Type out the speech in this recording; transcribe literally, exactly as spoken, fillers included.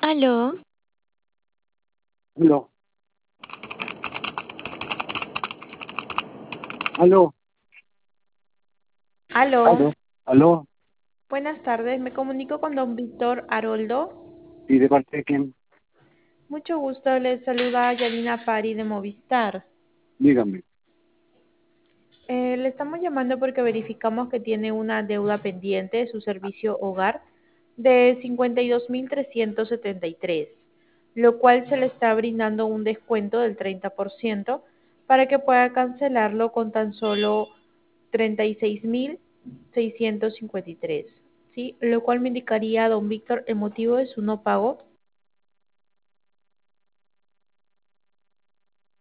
Aló, Aló, aló, Aló, aló, aló. buenas tardes, me comunico con don Víctor Haroldo. ¿Y de parte de quién? Mucho gusto, les saluda Yanina Pari de Movistar. Dígame. Eh, le estamos llamando porque verificamos que tiene una deuda pendiente de su servicio hogar de cincuenta y dos mil trescientos setenta y tres, lo cual se le está brindando un descuento del treinta por ciento para que pueda cancelarlo con tan solo treinta y seis mil seiscientos cincuenta y tres, ¿sí? Lo cual me indicaría, don Víctor, el motivo de su no pago.